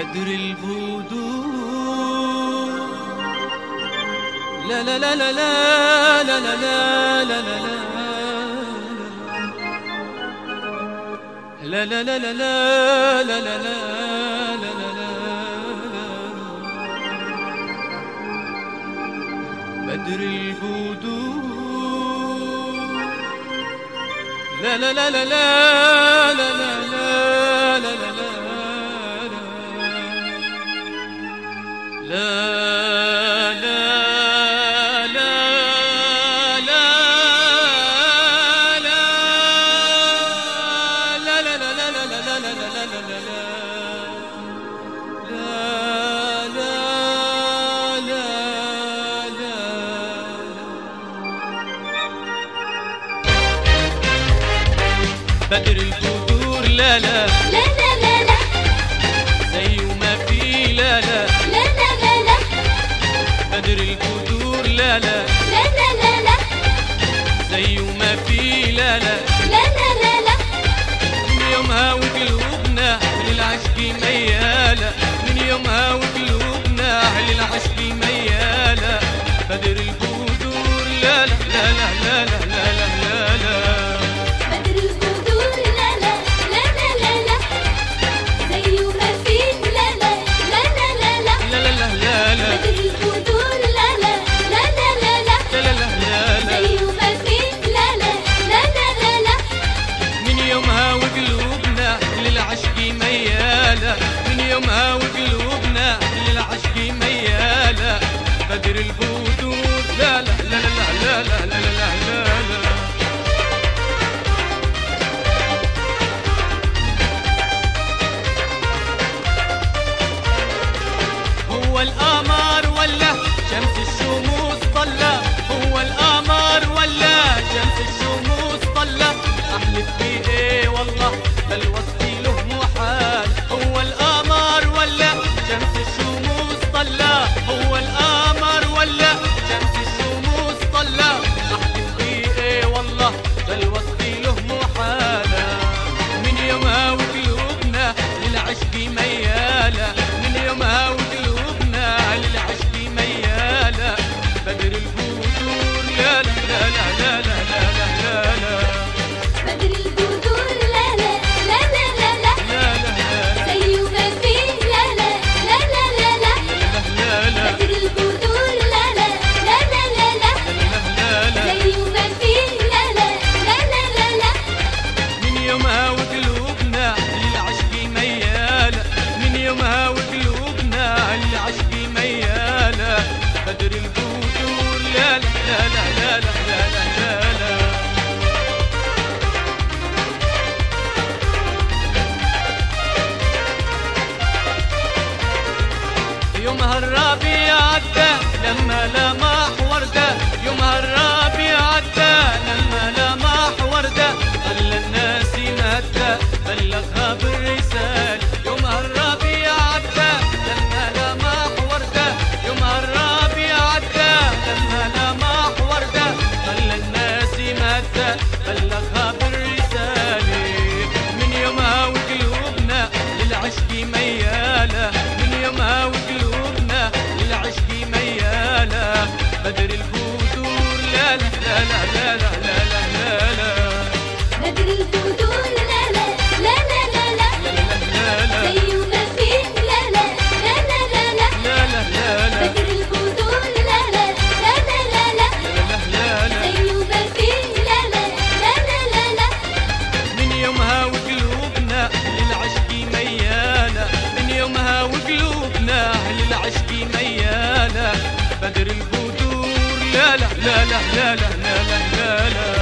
بدر البدور. لا لا لا لا لا لا لا لا لا لا لا لا لا لا لا لا لا بدر البدور. لا لا لا لا لا لا لا لا لا بدر البدور. لا لا لا لا لا لا زي وما في. لا لا لا لا لا لا بدر البدور. لا لا لا لا لا لا زي وما في. لا لا لا لا لا لا من يومها وقلوبنا للعشق ميالة. من يومها وقلوبنا للعشق ميالة. بدر البدور. لا لا لا لا لا لا لا لا لا بدر البدور. لا لا لا لا لا لا زي وما فيه. لا لا لا لا لا لا لا لا لا لا بدر البدور. لا لا لا لا لا لا لا لا لا زي وما فيه. لا لا لا لا لا لا من يومها وقلوبنا للعشق ميالة. من يومها وقلوبنا للعشق ميالة. بدر البدور. لا لا لا لا لا لا لا لا لا لا هو القمر ولا شمس الشموس طلع. هو القمر ولا شمس الشموس طلع. احلف بايه والله بل وصفي له محال. هو القمر ولا شمس الشموس طلع. هو القمر ولا شمس الشموس طلع. احلف بايه والله بل وصفي له محال. من يومها وقلوبنا للعشق ميالة. من يومها وقلوبنا للعشق ميالة. بدر البدور. لا لا لا لا لا لا لا لا لا بدر البدور. لا لا لا لا لا لا لا لا زي وما فيه. لا لا لا لا لا لا لا لا بدر البدور. لا لا لا لا لا لا زي وما فيه. لا لا لا لا لا لا من يومها وقلوبنا للعشق ميالة. من يومها وقلوبنا للعشق ميالة. بدر البدور. لا لا لا لا لا لا لا لا لا يومها الربيع عدى لما لمح وردة. يومها الربيع عدى لما لمح وردة. خلى الناس مهدى بلغها بالرسالة. يومها الربيع عدى لما لمح وردة. يومها الربيع عدى لما لمح وردة. خلى الناس مهدى بلغها بالرسالة. من يومها وقلوبنا للعشق ميالة. من يومها وقلوبنا للعشق ميالة. بدر البدور. لا لا لا لا لا لا لا لا لا بدر البدور. لا لا لا لا لا لا زي وما فيه. لا لا لا لا لا لا بدر البدور. لا لا لا لا لا لا زي وما فيه. لا لا لا لا لا لا من يومها وقلوبنا للعشق ميالة. من يومها وقلوبنا للعشق ميالة. بدر البدور. لا لا لا لا لا لا لا لا